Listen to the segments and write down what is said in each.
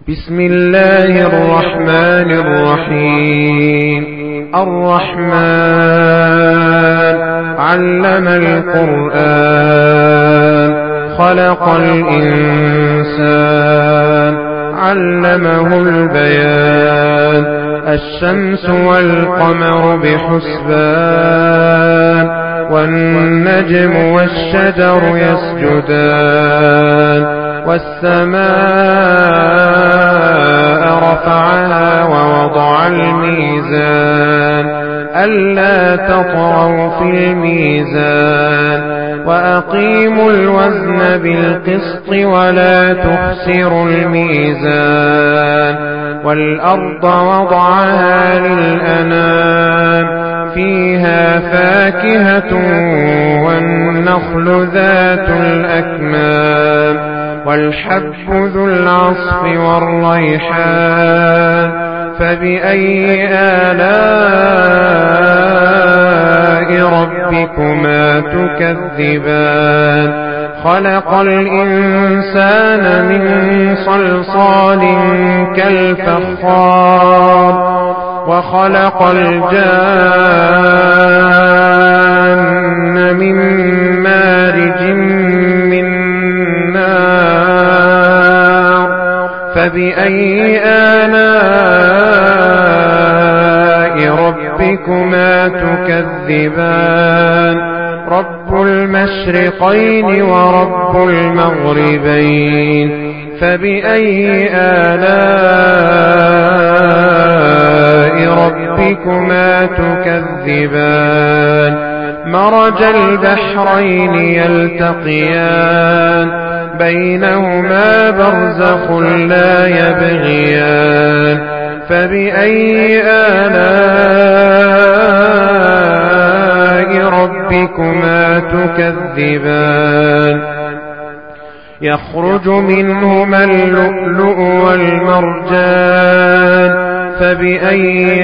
بسم الله الرحمن الرحيم. الرحمن علم القرآن خلق الإنسان علمه البيان الشمس والقمر بحسبان والنجم والشجر يسجدان والسماء رفعها ووضع الميزان ألا تطغوا في الميزان وأقيموا الوزن بالقسط ولا تخسروا الميزان والأرض وضعها للأنام فيها فاكهة والنخل ذات الأكمام والحب ذو العصف والريحان فبأي آلاء ربكما تكذبان خلق الإنسان من صلصال كالفخار وخلق الجان من مارج من نار فبأي آلاء ربكما تكذبان رب المشرقين ورب المغربين فبأي آلاء ربكما تكذبان مرج البحرين يلتقيان بينهما برزخ لا يبغيان فبأي آلاء ربكما تكذبان يخرج منهما اللؤلؤ والمرجان فبأي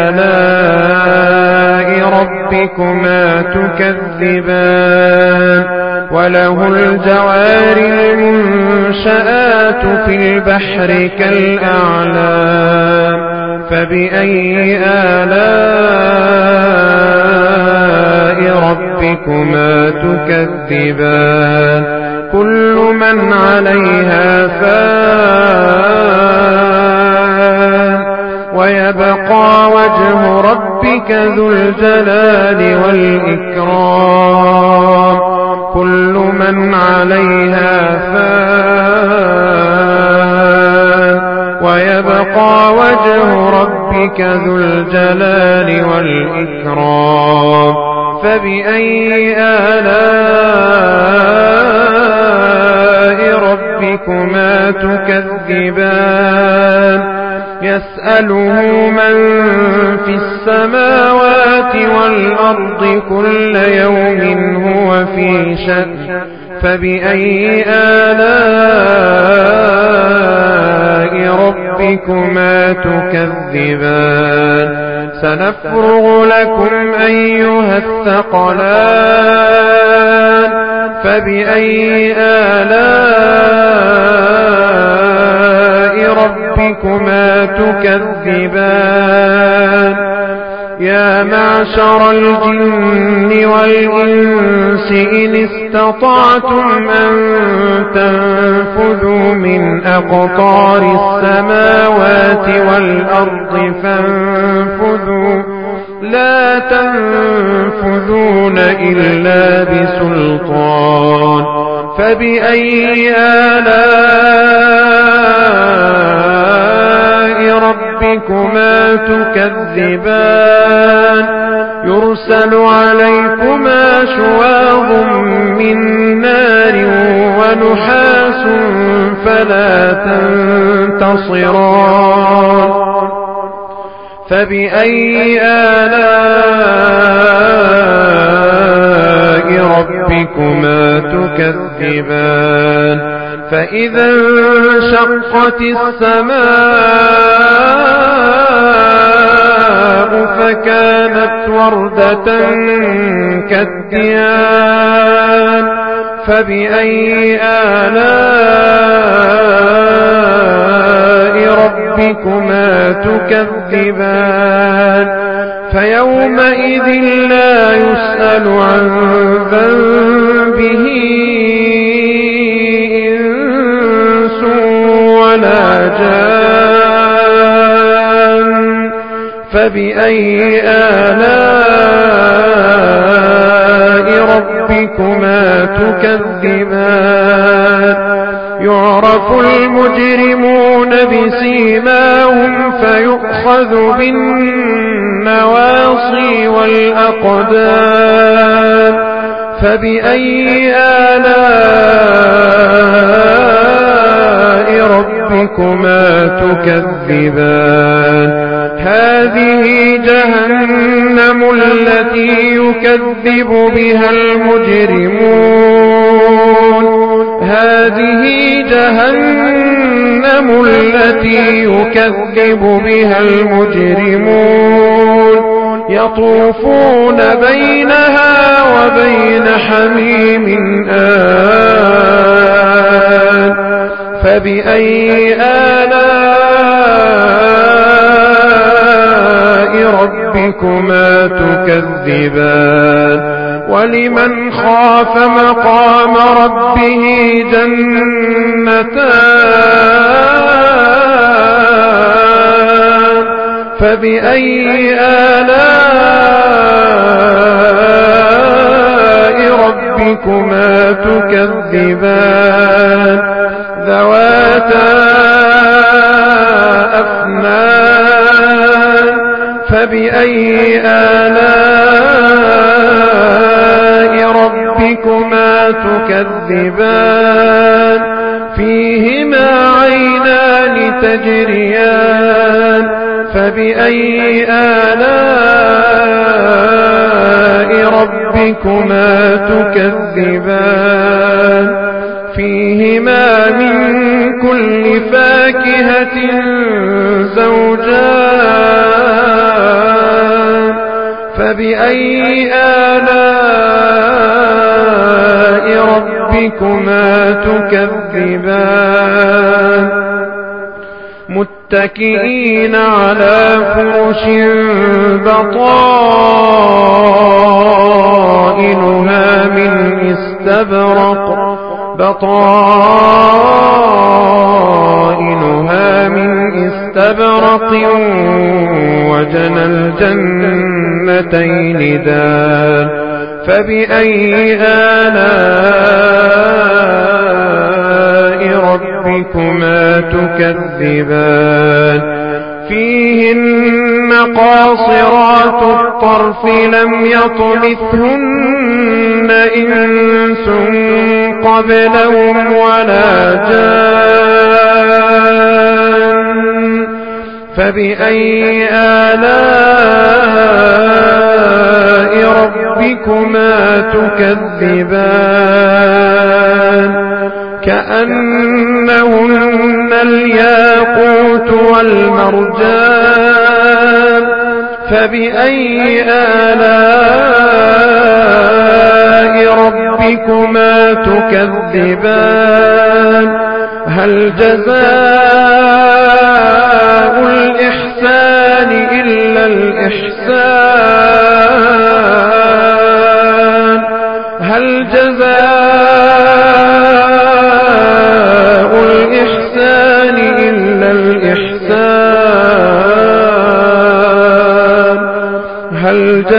آلاء ربكما تكذبان وله الجوار المنشآت في البحر كالأعلام فبأي آلاء ربكما تكذبان كل من عليها فان ويبقى وجه ربك ذو الجلال والإكرام كل من عليها فان ويبقى وجه ربك ذو الجلال والإكرام فبأي آلاء ربكما تكذبان يسأله من في السماوات والأرض كل يوم هو في شأن فبأي آلاء ربكما تكذبان سنفرغ لكم أيها الثقلان فبأي آلاء ربكما تكذبان يا معشر الجن والإنس إن استطعتم أن تنفذوا من أقطار السماوات والأرض فانفذوا لا تنفذون إلا بسلطان فبأي آلاء ربكما تكذبان يرسل عليكما شواظ من نار ونحاس فلا تنتصران فبأي آلاء ربكما تكذبان فإذا انشقت السماء فكانت وردة كالدهان فبأي آلاء ربكما تكذبان فيومئذ لا يسأل عن ذنبه إنس ولا جان فبأي آلاء ربكما تكذبان يعرف المجرمون بسيماهم فيؤخذ بالنواصي والأقدام فبأي آلاء ربكما تكذبان هذه جهنم التي يكذب بها المجرمون هذه جهنم التي يكذب بها المجرمون يطوفون بينها وبين حميم آن فبأي آلاء ربكما تكذبان ولمن خاف مقام ربه جنتان فبأي آلاء ربكما تكذبان ذواتا أفنان فبأي آلاء ربكما تكذبان فيهما عينان تجريان فبأي آلاء ربكما تكذبان فيهما من كل فاكهة زوجان فبأي آلاء ربكما تكذبان متكئين على فرش بطائنها من استبرق وجنى الجنتين دان فبأي آلاء ربكما تكذبان فيهن قاصرات الطرف لم يطمثهن إنس قبلهم ولا جان فبأي آلاء ربكما تكذبان كأنهن الياقوت والمرجان فبأي آلاء ربكما تكذبان هل جزاء الإحسان إلا الإحسان هل جزاء الإحسان إلا الإحسان هل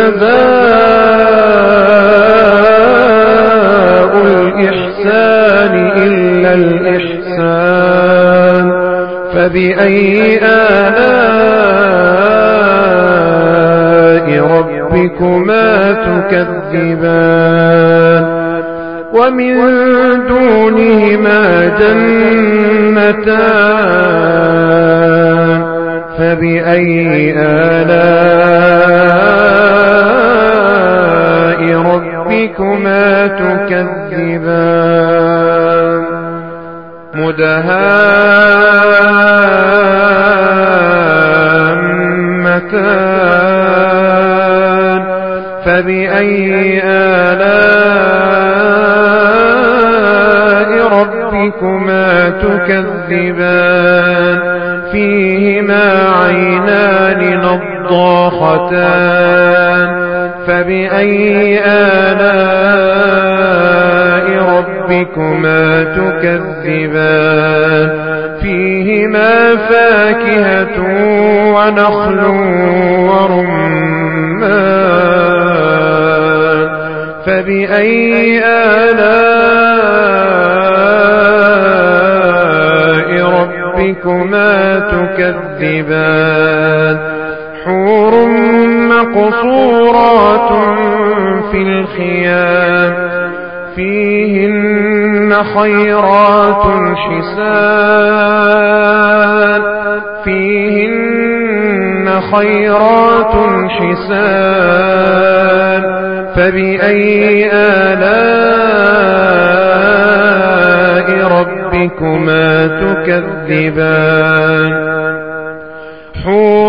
جزاء الإحسان إلا الإحسان فبأي آلاء ربكما تكذبان ومن دونهما جنتان فبأي آلاء ربكما تكذبان مدهامتان فبأي آلاء ربكما تكذبان فيهما عينان نضاختان فبأي آلاء ربكما تكذبان فيهما فاكهة ونخل ورمان فبأي آلاء ربكما تكذبان حور مقصورات في الخيام فيهن خيرات حسان فيهن خيرات حسان فبأي آلاء ربكما تكذبان حور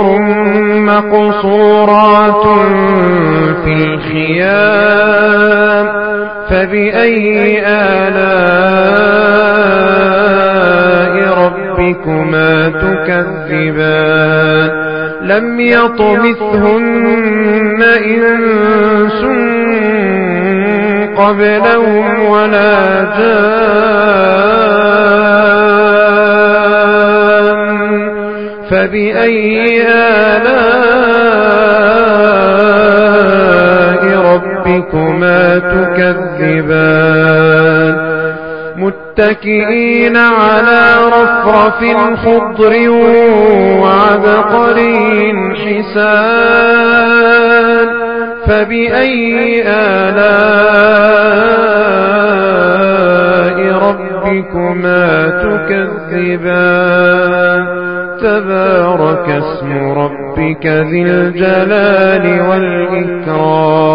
مقصورات في الخيام فبأي آلاء ربكما تكذبان لم يطمثهن إنس قبلهم ولا جان فبأي آلاء ربكما تكذبان متكئين على رفرف خضر وعبقري حسان فبأي آلاء ربكما تكذبان تبارك اسم ربك ذي الجلال والإكرام